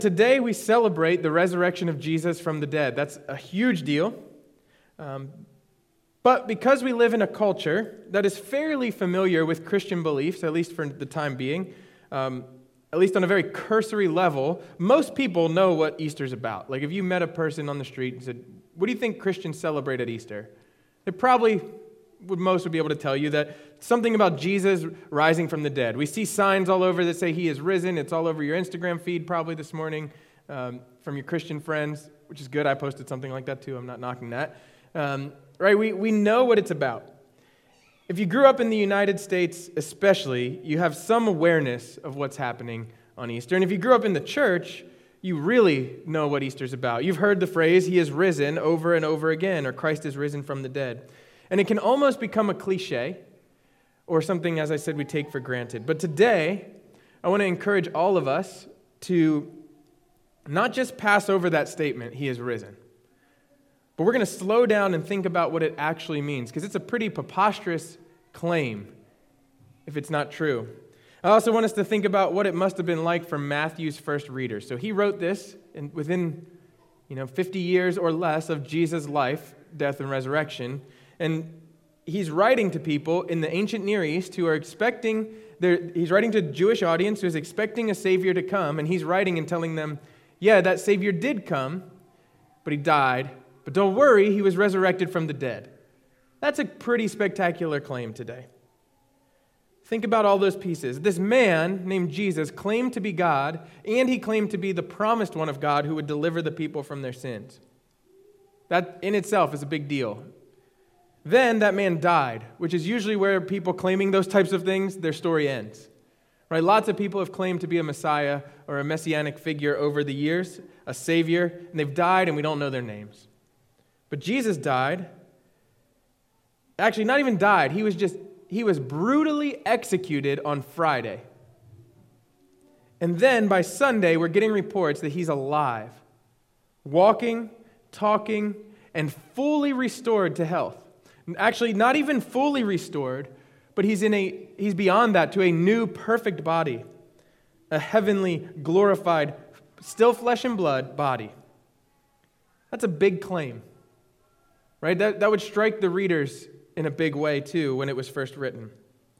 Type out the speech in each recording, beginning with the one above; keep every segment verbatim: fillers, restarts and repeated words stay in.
Today we celebrate the resurrection of Jesus from the dead. That's a huge deal. Um, but because we live in a culture that is fairly familiar with Christian beliefs, at least for the time being, um, at least on a very cursory level, most people know what Easter's about. Like if you met a person on the street and said, "What do you think Christians celebrate at Easter?" They probably would most would be able to tell you that something about Jesus rising from the dead. We see signs all over that say he is risen. It's all over your Instagram feed probably this morning um, from your Christian friends, which is good. I posted something like that too. I'm not knocking that. Um, right? We, we know what it's about. If you grew up in the United States especially, you have some awareness of what's happening on Easter. And if you grew up in the church, you really know what Easter's about. You've heard the phrase, "He is risen," over and over again, or "Christ is risen from the dead." And it can almost become a cliche or something, as I said, we take for granted. But today, I want to encourage all of us to not just pass over that statement, "He is risen," but we're going to slow down and think about what it actually means, because it's a pretty preposterous claim if it's not true. I also want us to think about what it must have been like for Matthew's first readers. So he wrote this in, within you know, fifty years or less of Jesus' life, death, and resurrection. And he's writing to people in the ancient Near East who are expecting, he's writing to a Jewish audience who is expecting a Savior to come, and he's writing and telling them, yeah, that Savior did come, but he died, but don't worry, he was resurrected from the dead. That's a pretty spectacular claim today. Think about all those pieces. This man named Jesus claimed to be God, and he claimed to be the promised one of God who would deliver the people from their sins. That in itself is a big deal. Then that man died, which is usually where people claiming those types of things, their story ends. Right? Lots of people have claimed to be a Messiah or a messianic figure over the years, a Savior, and they've died and we don't know their names. But Jesus died. Actually, not even died. He was just, he was brutally executed on Friday. And then by Sunday, we're getting reports that he's alive, walking, talking, and fully restored to health. Actually, not even fully restored, but he's in a he's beyond that to a new perfect body, a heavenly, glorified, still flesh and blood body. That's a big claim, right? That, that would strike the readers in a big way, too, when it was first written.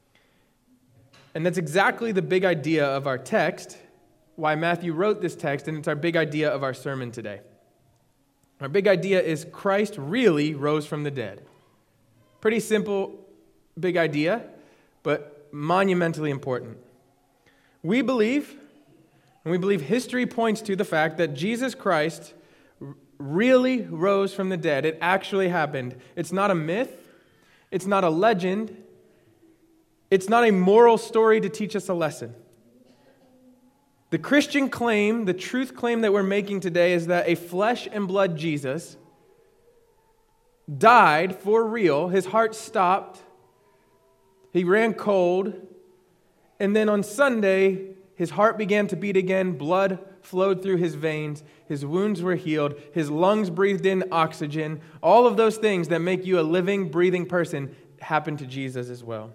And that's exactly the big idea of our text, why Matthew wrote this text, and it's our big idea of our sermon today. Our big idea is Christ really rose from the dead. Pretty simple, big idea, but monumentally important. We believe, and we believe history points to the fact that Jesus Christ really rose from the dead. It actually happened. It's not a myth. It's not a legend. It's not a moral story to teach us a lesson. The Christian claim, the truth claim that we're making today is that a flesh and blood Jesus died for real. His heart stopped. He ran cold. And then on Sunday, his heart began to beat again. Blood flowed through his veins. His wounds were healed. His lungs breathed in oxygen. All of those things that make you a living, breathing person happened to Jesus as well.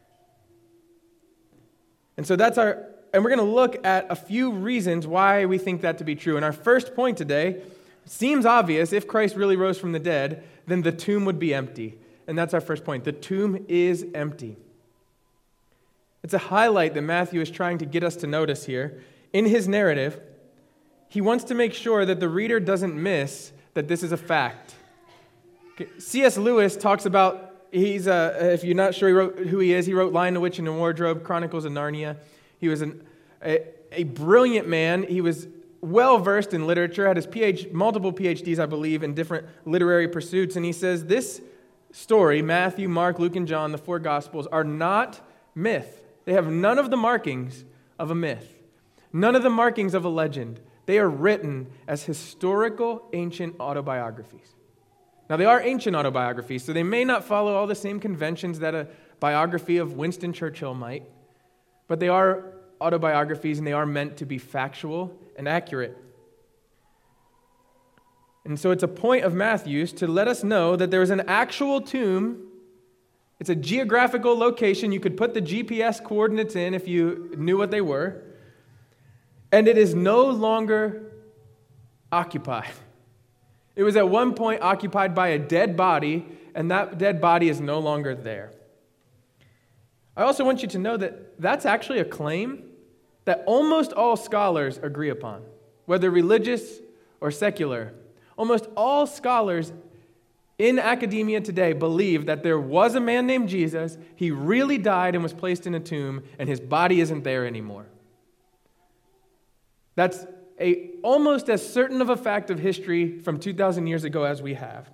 And so that's our, and we're going to look at a few reasons why we think that to be true. And our first point today seems obvious. If Christ really rose from the dead, then the tomb would be empty. And that's our first point. The tomb is empty. It's a highlight that Matthew is trying to get us to notice here. In his narrative, he wants to make sure that the reader doesn't miss that this is a fact. C S Lewis talks about, he's uh, if you're not sure he wrote, who he is, he wrote Lion, the Witch, and the Wardrobe, Chronicles of Narnia. He was an, a, a brilliant man. He was well-versed in literature, had his PhD, multiple P H Ds, I believe, in different literary pursuits. And he says this story, Matthew, Mark, Luke, and John, the four Gospels, are not myth. They have none of the markings of a myth, none of the markings of a legend. They are written as historical, ancient autobiographies. Now, they are ancient autobiographies, so they may not follow all the same conventions that a biography of Winston Churchill might, but they are autobiographies, and they are meant to be factual and accurate. And so it's a point of Matthew's to let us know that there is an actual tomb. It's a geographical location. You could put the G P S coordinates in if you knew what they were. And it is no longer occupied. It was at one point occupied by a dead body, and that dead body is no longer there. I also want you to know that that's actually a claim that almost all scholars agree upon, whether religious or secular. Almost all scholars in academia today believe that there was a man named Jesus, he really died and was placed in a tomb, and his body isn't there anymore. That's a almost as certain of a fact of history from two thousand years ago as we have.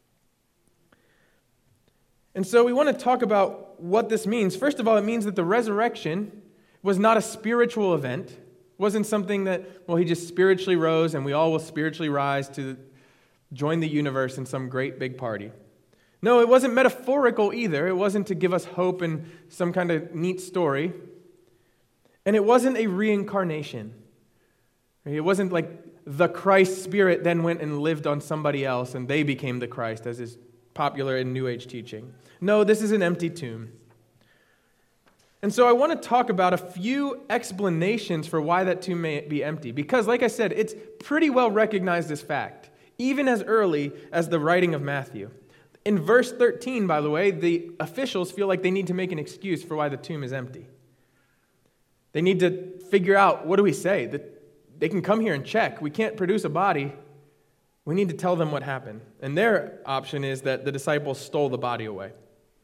And so we want to talk about what this means. First of all, it means that the resurrection was not a spiritual event. It wasn't something that, well, he just spiritually rose and we all will spiritually rise to join the universe in some great big party. No, it wasn't metaphorical either. It wasn't to give us hope and some kind of neat story. And it wasn't a reincarnation. It wasn't like the Christ spirit then went and lived on somebody else and they became the Christ, as is popular in New Age teaching. No, this is an empty tomb. And so I want to talk about a few explanations for why that tomb may be empty. Because, like I said, it's pretty well recognized as fact, even as early as the writing of Matthew. In verse thirteen, by the way, the officials feel like they need to make an excuse for why the tomb is empty. They need to figure out, what do we say? That they can come here and check. We can't produce a body. We need to tell them what happened. And their option is that the disciples stole the body away.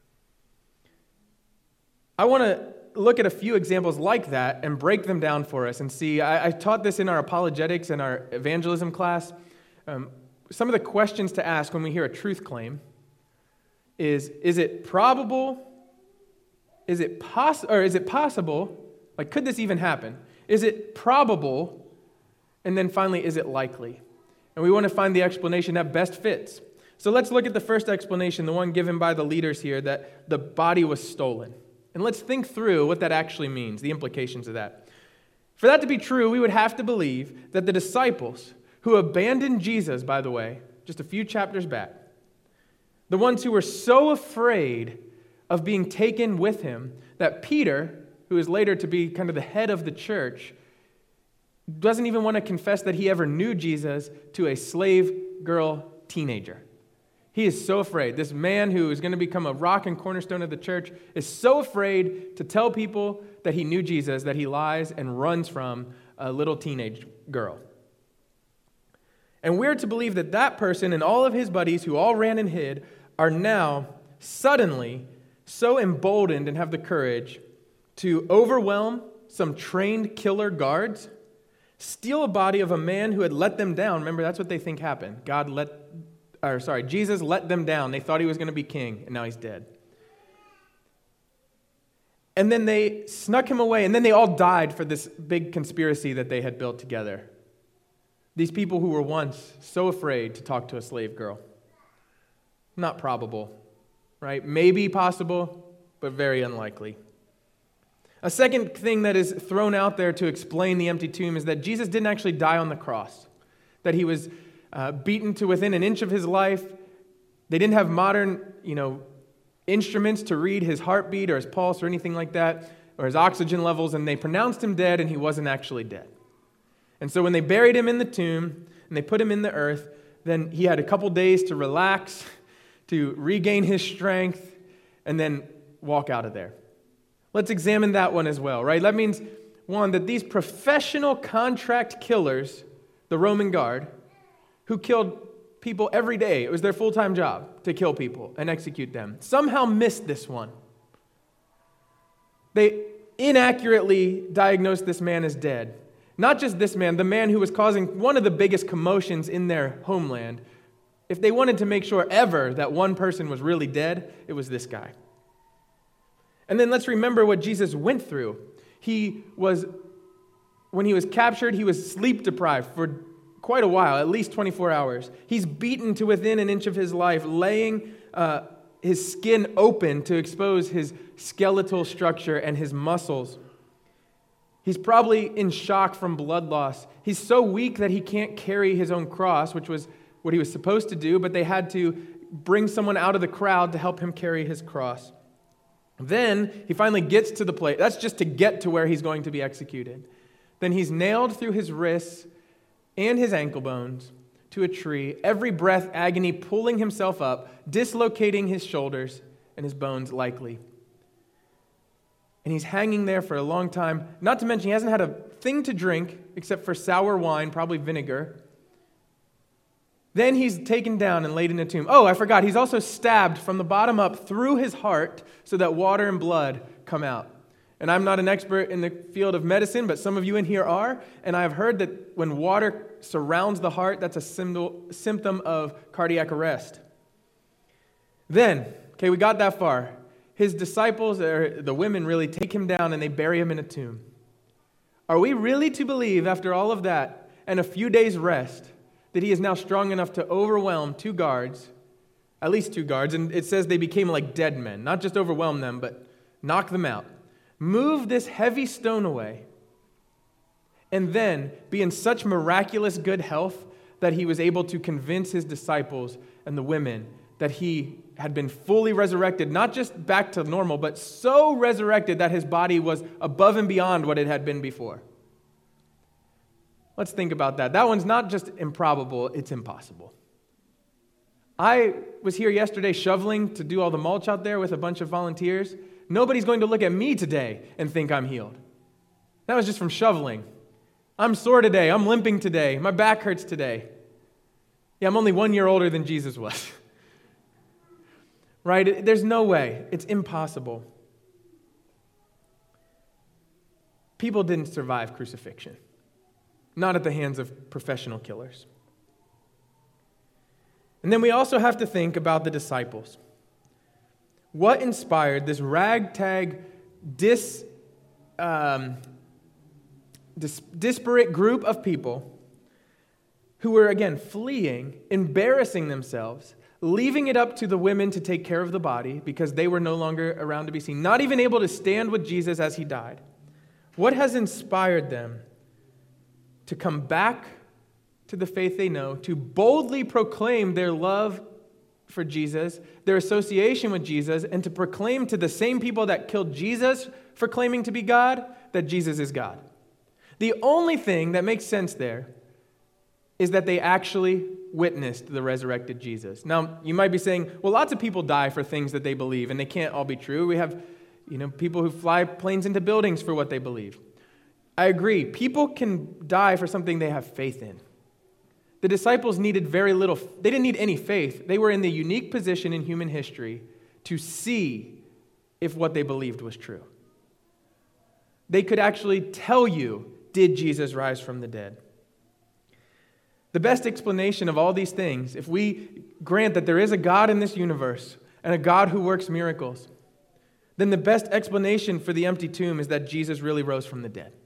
I want to look at a few examples like that and break them down for us and see. I, I taught this in our apologetics and our evangelism class. Um, some of the questions to ask when we hear a truth claim is, is it probable? Is it poss- or is it possible? Like, could this even happen? Is it probable? And then finally, is it likely? And we want to find the explanation that best fits. So let's look at the first explanation, the one given by the leaders here, that the body was stolen. And let's think through what that actually means, the implications of that. For that to be true, we would have to believe that the disciples, who abandoned Jesus, by the way, just a few chapters back, the ones who were so afraid of being taken with him, that Peter, who is later to be kind of the head of the church, doesn't even want to confess that he ever knew Jesus to a slave girl teenager. He is so afraid. This man who is going to become a rock and cornerstone of the church is so afraid to tell people that he knew Jesus that he lies and runs from a little teenage girl. And we're to believe that that person and all of his buddies who all ran and hid are now suddenly so emboldened and have the courage to overwhelm some trained killer guards, steal a body of a man who had let them down. Remember, that's what they think happened. God let, or sorry, Jesus let them down. They thought he was going to be king, and now he's dead. And then they snuck him away, and then they all died for this big conspiracy that they had built together. These people who were once so afraid to talk to a slave girl. Not probable, right? Maybe possible, but very unlikely. A second thing that is thrown out there to explain the empty tomb is that Jesus didn't actually die on the cross, that he was uh, beaten to within an inch of his life. They didn't have modern, you know, instruments to read his heartbeat or his pulse or anything like that, or his oxygen levels, and they pronounced him dead, and he wasn't actually dead. And so when they buried him in the tomb and they put him in the earth, then he had a couple days to relax, to regain his strength, and then walk out of there. Let's examine that one as well, right? That means, one, that these professional contract killers, the Roman guard, who killed people every day, it was their full-time job to kill people and execute them, somehow missed this one. They inaccurately diagnosed this man as dead. Not just this man, the man who was causing one of the biggest commotions in their homeland. If they wanted to make sure ever that one person was really dead, it was this guy. And then let's remember what Jesus went through. He was, when he was captured, he was sleep deprived for quite a while, at least twenty-four hours. He's beaten to within an inch of his life, laying uh, his skin open to expose his skeletal structure and his muscles. He's probably in shock from blood loss. He's so weak that he can't carry his own cross, which was what he was supposed to do, but they had to bring someone out of the crowd to help him carry his cross. Then he finally gets to the place. That's just to get to where he's going to be executed. Then he's nailed through his wrists and his ankle bones to a tree, every breath agony pulling himself up, dislocating his shoulders and his bones likely. And he's hanging there for a long time, not to mention he hasn't had a thing to drink except for sour wine, probably vinegar. Then he's taken down and laid in a tomb. Oh, I forgot, he's also stabbed from the bottom up through his heart so that water and blood come out. And I'm not an expert in the field of medicine, but some of you in here are, and I've heard that when water surrounds the heart, that's a symptom of cardiac arrest. Then, okay, we got that far. His disciples, or the women really, take him down and they bury him in a tomb. Are we really to believe, after all of that and a few days' rest, that he is now strong enough to overwhelm two guards, at least two guards, and it says they became like dead men, not just overwhelm them, but knock them out, move this heavy stone away, and then be in such miraculous good health that he was able to convince his disciples and the women that he had been fully resurrected, not just back to normal, but so resurrected that his body was above and beyond what it had been before. Let's think about that. That one's not just improbable, it's impossible. I was here yesterday shoveling to do all the mulch out there with a bunch of volunteers. Nobody's going to look at me today and think I'm healed. That was just from shoveling. I'm sore today. I'm limping today. My back hurts today. Yeah, I'm only one year older than Jesus was. Right? There's no way. It's impossible. People didn't survive crucifixion. Not at the hands of professional killers. And then we also have to think about the disciples. What inspired this ragtag, dis, um, dis, disparate group of people who were, again, fleeing, embarrassing themselves, leaving it up to the women to take care of the body because they were no longer around to be seen, not even able to stand with Jesus as he died? What has inspired them to come back to the faith they know, to boldly proclaim their love for Jesus, their association with Jesus, and to proclaim to the same people that killed Jesus for claiming to be God that Jesus is God? The only thing that makes sense there is that they actually witnessed the resurrected Jesus. Now, you might be saying, well, lots of people die for things that they believe, and they can't all be true. We have, you know, people who fly planes into buildings for what they believe. I agree. People can die for something they have faith in. The disciples needed very little, they didn't need any faith. They were in the unique position in human history to see if what they believed was true. They could actually tell you, did Jesus rise from the dead? The best explanation of all these things, if we grant that there is a God in this universe and a God who works miracles, then the best explanation for the empty tomb is that Jesus really rose from the dead.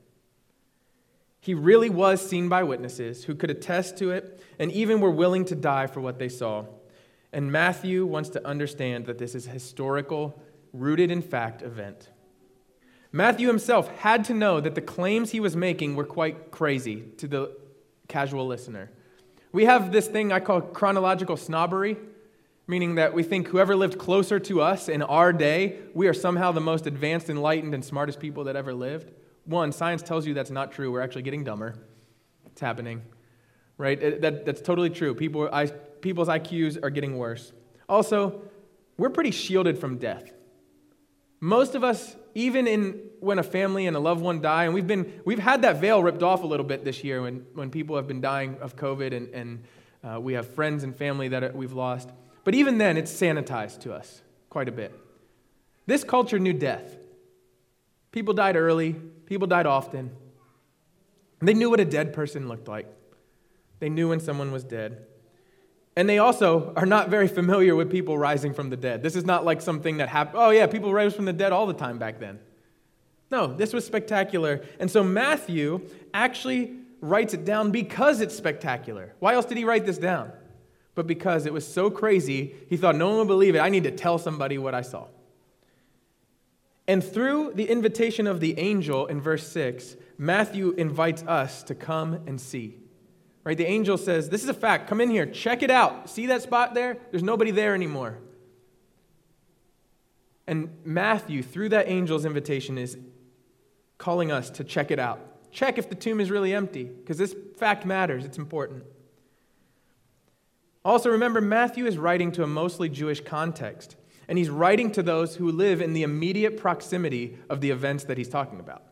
He really was seen by witnesses who could attest to it and even were willing to die for what they saw. And Matthew wants to understand that this is a historical, rooted in fact event. Matthew himself had to know that the claims he was making were quite crazy to the casual listener. We have this thing I call chronological snobbery, meaning that we think whoever lived closer to us in our day, we are somehow the most advanced, enlightened, and smartest people that ever lived. One, science tells you that's not true. We're actually getting dumber. It's happening, right? It, that, that's totally true. People, I, people's I Qs are getting worse. Also, we're pretty shielded from death. Most of us, even in when a family and a loved one die, and we've been we've had that veil ripped off a little bit this year when, when people have been dying of COVID and, and uh, we have friends and family that we've lost. But even then, it's sanitized to us quite a bit. This culture knew death. People died early. People died often. They knew what a dead person looked like. They knew when someone was dead. And they also are not very familiar with people rising from the dead. This is not like something that happened. Oh yeah, people rose from the dead all the time back then. No, this was spectacular. And so Matthew actually writes it down because it's spectacular. Why else did he write this down? But because it was so crazy, he thought no one would believe it. I need to tell somebody what I saw. And through the invitation of the angel in verse six, Matthew invites us to come and see. Right? The angel says, this is a fact. Come in here. Check it out. See that spot there? There's nobody there anymore. And Matthew, through that angel's invitation, is calling us to check it out. check if the tomb is really empty, because this fact matters. It's important. Also, remember, Matthew is writing to a mostly Jewish context, and he's writing to those who live in the immediate proximity of the events that he's talking about.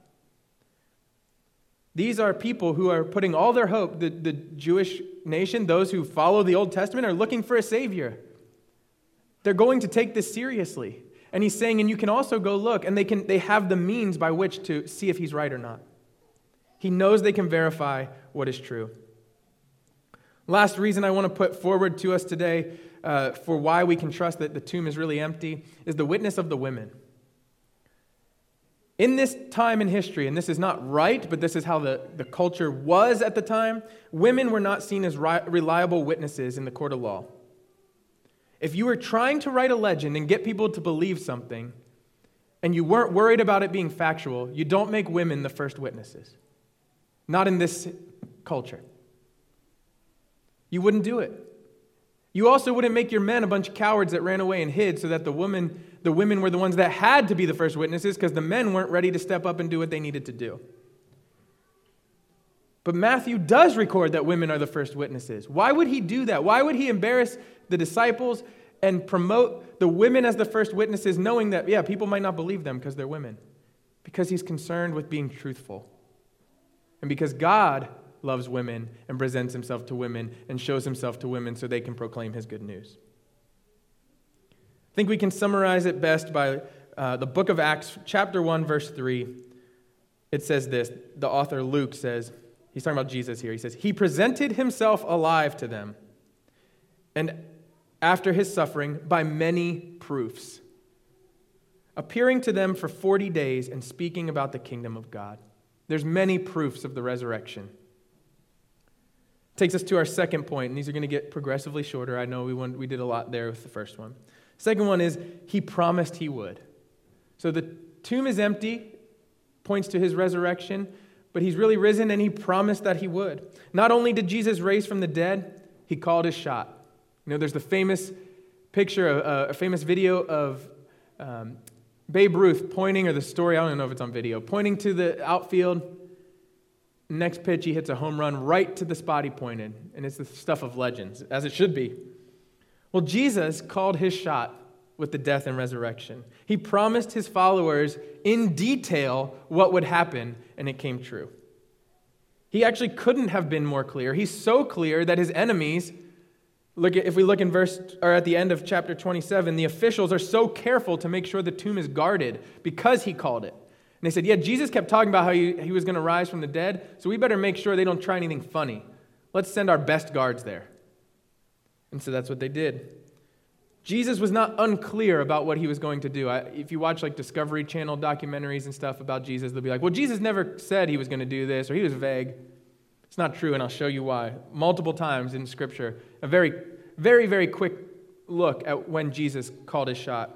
These are people who are putting all their hope, the, the Jewish nation, those who follow the Old Testament, are looking for a Savior. They're going to take this seriously. And he's saying, and you can also go look, and they can they have the means by which to see if he's right or not. He knows they can verify what is true. Last reason I want to put forward to us today uh, for why we can trust that the tomb is really empty is the witness of the women. In this time in history, and this is not right, but this is how the, the culture was at the time, women were not seen as ri- reliable witnesses in the court of law. If you were trying to write a legend and get people to believe something, and you weren't worried about it being factual, you don't make women the first witnesses. Not in this culture. You wouldn't do it. You also wouldn't make your men a bunch of cowards that ran away and hid so that the women, the women were the ones that had to be the first witnesses because the men weren't ready to step up and do what they needed to do. But Matthew does record that women are the first witnesses. Why would he do that? Why would he embarrass the disciples and promote the women as the first witnesses, knowing that, yeah, people might not believe them because they're women? Because he's concerned with being truthful. And because God loves women and presents himself to women and shows himself to women so they can proclaim his good news. I think we can summarize it best by uh, the book of Acts, chapter one, verse three. It says this. The author Luke says, he's talking about Jesus here. He says, he presented himself alive to them, and after his suffering, by many proofs, appearing to them for forty days and speaking about the kingdom of God. There's many proofs of the resurrection. Takes us to our second point, and these are going to get progressively shorter. I know we went, we did a lot there with the first one. Second one is, he promised he would. So the tomb is empty, points to his resurrection, but he's really risen, and he promised that he would. Not only did Jesus raise from the dead, he called his shot. You know, there's the famous picture, uh, a famous video of um, Babe Ruth pointing, or the story, I don't know if it's on video, pointing to the outfield. Next pitch, he hits a home run right to the spot he pointed. And it's the stuff of legends, as it should be. Well, Jesus called his shot with the death and resurrection. He promised his followers in detail what would happen, and it came true. He actually couldn't have been more clear. He's so clear that his enemies, look at, if we look in verse, or at the end of chapter twenty-seven, the officials are so careful to make sure the tomb is guarded because he called it. And they said, yeah, Jesus kept talking about how he, he was going to rise from the dead, so we better make sure they don't try anything funny. Let's send our best guards there. And so that's what they did. Jesus was not unclear about what he was going to do. I, if you watch like Discovery Channel documentaries and stuff about Jesus, they'll be like, well, Jesus never said he was going to do this, or he was vague. It's not true, and I'll show you why. Multiple times in Scripture, a very, very, very quick look at when Jesus called his shot.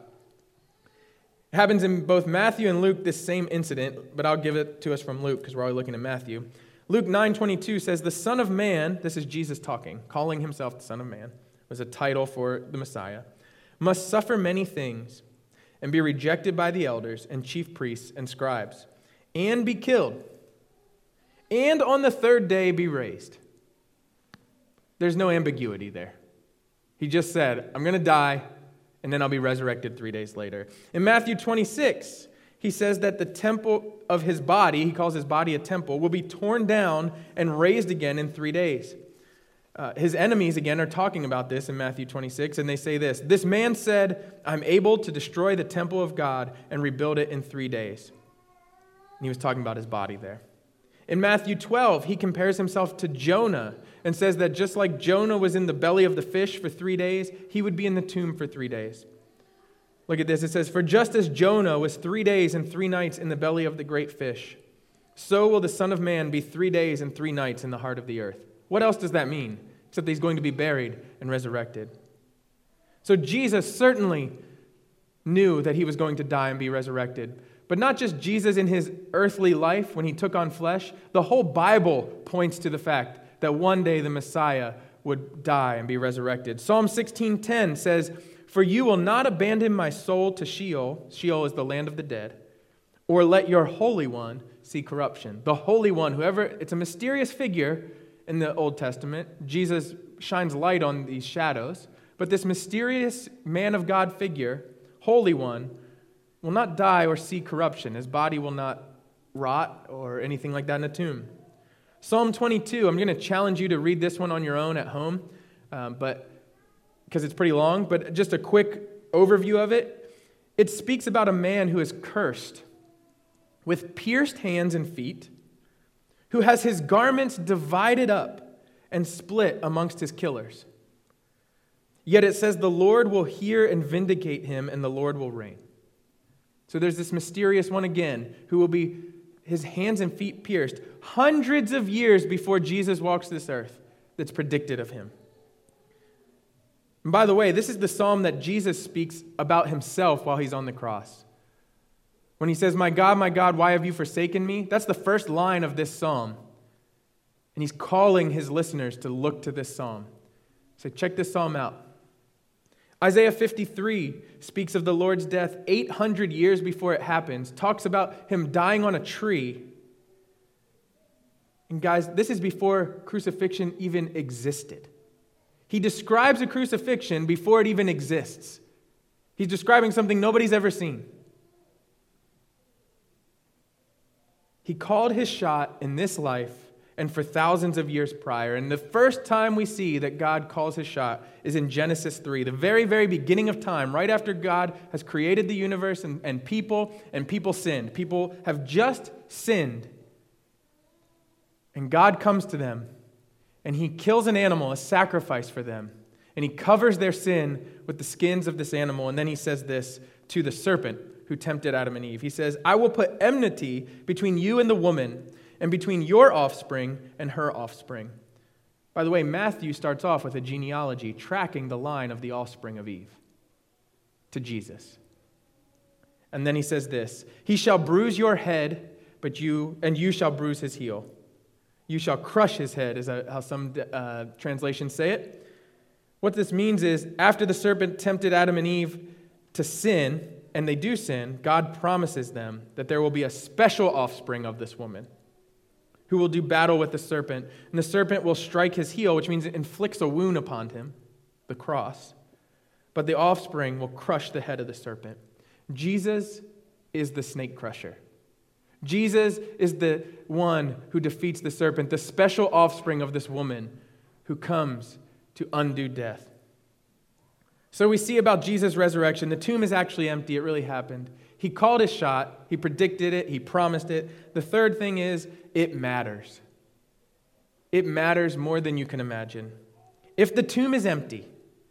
It happens in both Matthew and Luke, this same incident, but I'll give it to us from Luke because we're already looking at Matthew. Luke nine twenty-two says, the Son of Man, this is Jesus talking, calling himself the Son of Man, was a title for the Messiah, must suffer many things and be rejected by the elders and chief priests and scribes, and be killed, and on the third day be raised. There's no ambiguity there. He just said, I'm going to die, and then I'll be resurrected three days later. In Matthew twenty-six, he says that the temple of his body, he calls his body a temple, will be torn down and raised again in three days. Uh, his enemies, again, are talking about this in Matthew twenty-six, and they say this, this man said, I'm able to destroy the temple of God and rebuild it in three days. And he was talking about his body there. In Matthew twelve, he compares himself to Jonah and says that just like Jonah was in the belly of the fish for three days, he would be in the tomb for three days. Look at this. It says, for just as Jonah was three days and three nights in the belly of the great fish, so will the Son of Man be three days and three nights in the heart of the earth. What else does that mean? Except that he's going to be buried and resurrected. So Jesus certainly knew that he was going to die and be resurrected. But not just Jesus in his earthly life when he took on flesh. The whole Bible points to the fact that one day the Messiah would die and be resurrected. Psalm sixteen ten says, for you will not abandon my soul to Sheol. Sheol is the land of the dead. Or let your Holy One see corruption. The Holy One, whoever, it's a mysterious figure in the Old Testament. Jesus shines light on these shadows. But this mysterious man of God figure, Holy One, will not die or see corruption. His body will not rot or anything like that in a tomb. Psalm twenty-two, I'm going to challenge you to read this one on your own at home, um, but because it's pretty long, but just a quick overview of it. It speaks about a man who is cursed with pierced hands and feet, who has his garments divided up and split amongst his killers. Yet it says the Lord will hear and vindicate him, and the Lord will reign. So there's this mysterious one again, who will be his hands and feet pierced hundreds of years before Jesus walks this earth, that's predicted of him. And by the way, this is the psalm that Jesus speaks about himself while he's on the cross. When he says, "My God, my God, why have you forsaken me?" That's the first line of this psalm. And he's calling his listeners to look to this psalm. So check this psalm out. Isaiah fifty-three speaks of the Lord's death eight hundred years before it happens, talks about him dying on a tree. And guys, this is before crucifixion even existed. He describes a crucifixion before it even exists. He's describing something nobody's ever seen. He called his shot in this life and for thousands of years prior. And the first time we see that God calls his shot is in Genesis three, the very, very beginning of time, right after God has created the universe and, and people, and people sinned. People have just sinned. And God comes to them, and he kills an animal, a sacrifice for them. And he covers their sin with the skins of this animal. And then he says this to the serpent who tempted Adam and Eve. He says, "I will put enmity between you and the woman, and between your offspring and her offspring." By the way, Matthew starts off with a genealogy tracking the line of the offspring of Eve to Jesus. And then he says this, "He shall bruise your head, but you and you shall bruise his heel. You shall crush his head," is how some uh, translations say it. What this means is, after the serpent tempted Adam and Eve to sin, and they do sin, God promises them that there will be a special offspring of this woman who will do battle with the serpent. And the serpent will strike his heel, which means it inflicts a wound upon him, the cross. But the offspring will crush the head of the serpent. Jesus is the snake crusher. Jesus is the one who defeats the serpent, the special offspring of this woman who comes to undo death. So we see about Jesus' resurrection, the tomb is actually empty. It really happened. He called his shot. He predicted it. He promised it. The third thing is, it matters. It matters more than you can imagine. If the tomb is empty,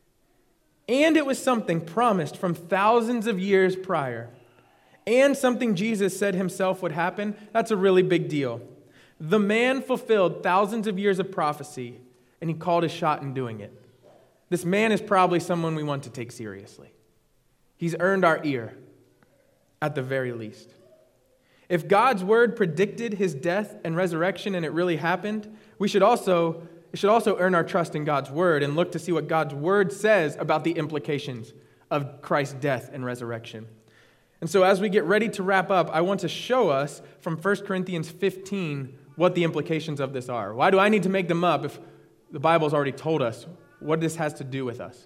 and it was something promised from thousands of years prior, and something Jesus said himself would happen, that's a really big deal. The man fulfilled thousands of years of prophecy, and he called his shot in doing it. This man is probably someone we want to take seriously. He's earned our ear, at the very least. If God's word predicted his death and resurrection and it really happened, we should also, it should also earn our trust in God's word and look to see what God's word says about the implications of Christ's death and resurrection. And so as we get ready to wrap up, I want to show us from First Corinthians fifteen what the implications of this are. Why do I need to make them up if the Bible's already told us what this has to do with us?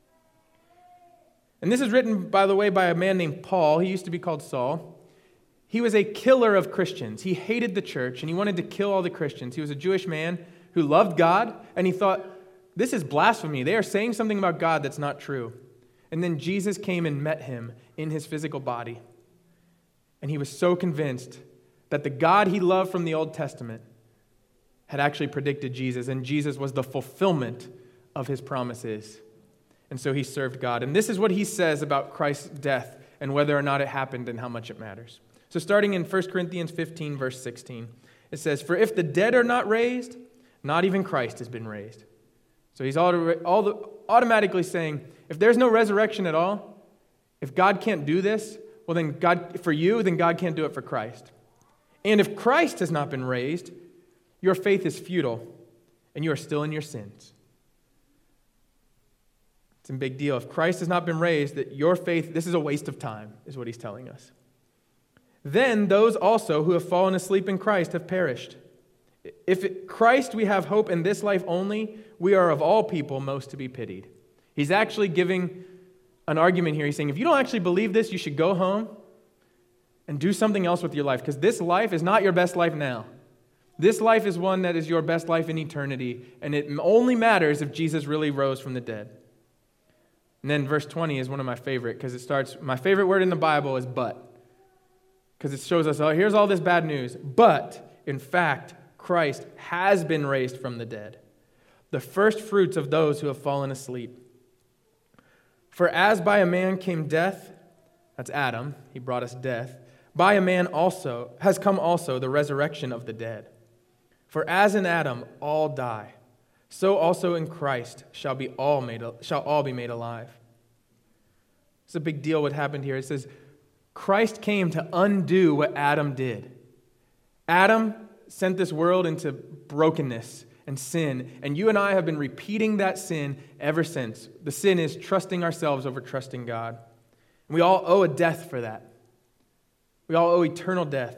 And this is written, by the way, by a man named Paul. He used to be called Saul. He was a killer of Christians. He hated the church, and he wanted to kill all the Christians. He was a Jewish man who loved God, and he thought, this is blasphemy. They are saying something about God that's not true. And then Jesus came and met him in his physical body. And he was so convinced that the God he loved from the Old Testament had actually predicted Jesus, and Jesus was the fulfillment of his promises. And so he served God. And this is what he says about Christ's death and whether or not it happened and how much it matters. So starting in First Corinthians fifteen, verse sixteen, it says, "For if the dead are not raised, not even Christ has been raised." So he's automatically saying, if there's no resurrection at all, if God can't do this, well then God, for you, then God can't do it for Christ. And if Christ has not been raised, your faith is futile and you are still in your sins. It's a big deal. If Christ has not been raised, that your faith, this is a waste of time, is what he's telling us. then those also who have fallen asleep in Christ have perished. If it, Christ we have hope in this life only, we are of all people most to be pitied. He's actually giving an argument here. He's saying, if you don't actually believe this, you should go home and do something else with your life, because this life is not your best life now. This life is one that is your best life in eternity, and it only matters if Jesus really rose from the dead. And then verse twenty is one of my favorite, because it starts, my favorite word in the Bible is but, because it shows us, oh, here's all this bad news, but in fact, Christ has been raised from the dead, the first fruits of those who have fallen asleep. For as by a man came death, that's Adam, he brought us death, by a man also has come also the resurrection of the dead. For as in Adam all die, so also in Christ shall be all made shall all be made alive. It's a big deal what happened here. It says Christ came to undo what Adam did. Adam sent this world into brokenness and sin, and you and I have been repeating that sin ever since. The sin is trusting ourselves over trusting God. And we all owe a death for that. We all owe eternal death.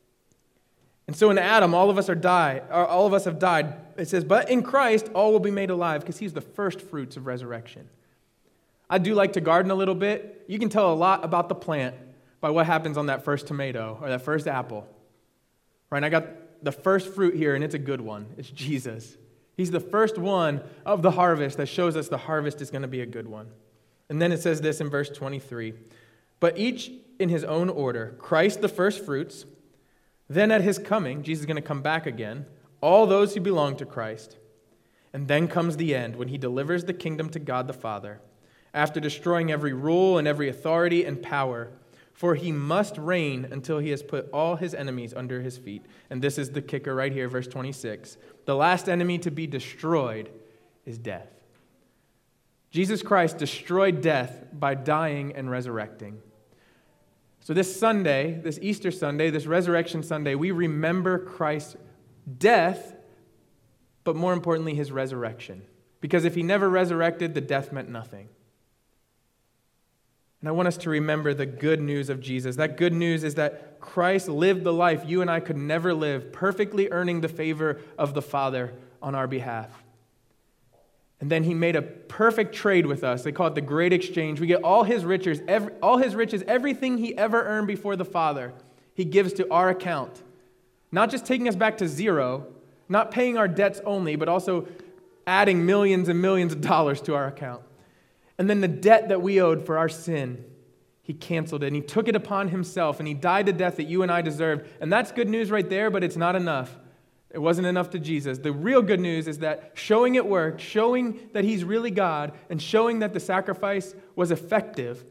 And so in Adam, all of us are die, all of us have died. It says, but in Christ, all will be made alive, because he's the first fruits of resurrection. I do like to garden a little bit. You can tell a lot about the plant by what happens on that first tomato or that first apple. Right? And I got the first fruit here, and it's a good one. It's Jesus. He's the first one of the harvest that shows us the harvest is going to be a good one. And then it says this in verse twenty-three. But each in his own order, Christ the first fruits, then at his coming, Jesus is going to come back again, all those who belong to Christ. And then comes the end, when he delivers the kingdom to God the Father, after destroying every rule and every authority and power. For he must reign until he has put all his enemies under his feet. And this is the kicker right here, verse twenty-six. The last enemy to be destroyed is death. Jesus Christ destroyed death by dying and resurrecting. So this Sunday, this Easter Sunday, this Resurrection Sunday, we remember Christ's death, but more importantly, his resurrection. Because if he never resurrected, the death meant nothing. And I want us to remember the good news of Jesus. That good news is that Christ lived the life you and I could never live, perfectly earning the favor of the Father on our behalf. And then he made a perfect trade with us. They call it the great exchange. We get all his riches, every, all his riches, everything he ever earned before the Father, he gives to our account. Not just taking us back to zero, not paying our debts only, but also adding millions and millions of dollars to our account. And then the debt that we owed for our sin, he canceled it, and he took it upon himself, and he died the death that you and I deserved. And that's good news right there, but it's not enough. It wasn't enough to Jesus. The real good news is that showing it worked, showing that he's really God, and showing that the sacrifice was effective,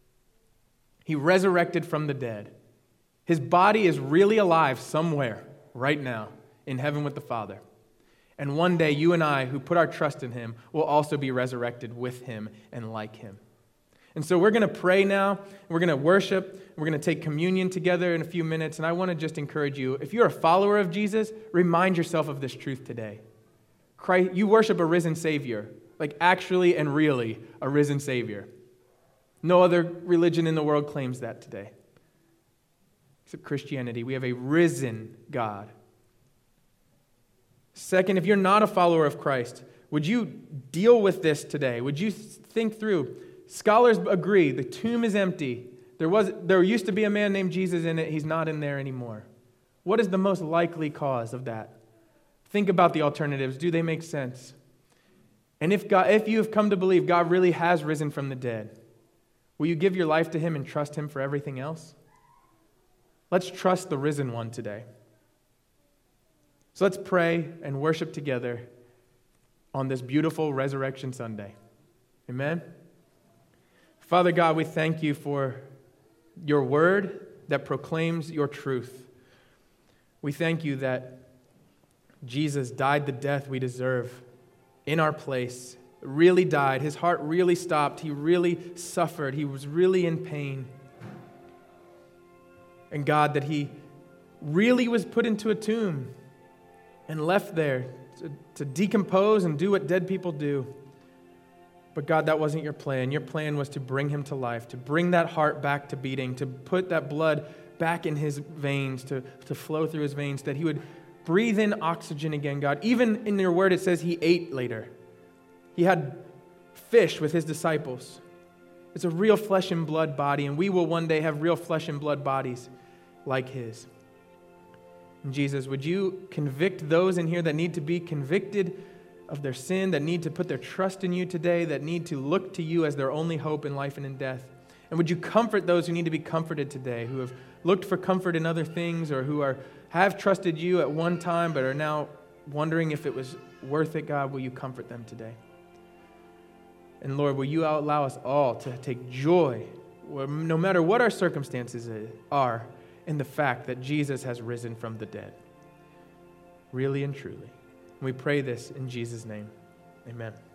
he resurrected from the dead. His body is really alive somewhere right now in heaven with the Father. And one day, you and I, who put our trust in him, will also be resurrected with him and like him. And so we're going to pray now. We're going to worship. We're going to take communion together in a few minutes. And I want to just encourage you, if you're a follower of Jesus, remind yourself of this truth today. Christ, you worship a risen Savior, like actually and really a risen Savior. No other religion in the world claims that today, except Christianity. We have a risen God. Second, if you're not a follower of Christ, would you deal with this today? Would you think through? Scholars agree the tomb is empty. There was, there used to be a man named Jesus in it. He's not in there anymore. What is the most likely cause of that? Think about the alternatives. Do they make sense? And if God, if you have come to believe God really has risen from the dead, will you give your life to him and trust him for everything else? Let's trust the risen one today. So let's pray and worship together on this beautiful Resurrection Sunday. Amen? Father God, we thank you for your word that proclaims your truth. We thank you that Jesus died the death we deserve in our place, really died. His heart really stopped. He really suffered. He was really in pain. And God, that he really was put into a tomb and left there to, to decompose and do what dead people do. But God, that wasn't your plan. Your plan was to bring him to life, to bring that heart back to beating, to put that blood back in his veins, to, to flow through his veins, that he would breathe in oxygen again, God. Even in your word, it says he ate later. He had fish with his disciples. It's a real flesh and blood body, and we will one day have real flesh and blood bodies like his. And Jesus, would you convict those in here that need to be convicted of their sin, that need to put their trust in you today, that need to look to you as their only hope in life and in death? And would you comfort those who need to be comforted today, who have looked for comfort in other things, or who are have trusted you at one time but are now wondering if it was worth it? God, will you comfort them today? And Lord, will you allow us all to take joy, no matter what our circumstances are, in the fact that Jesus has risen from the dead, really and truly. We pray this in Jesus' name. Amen.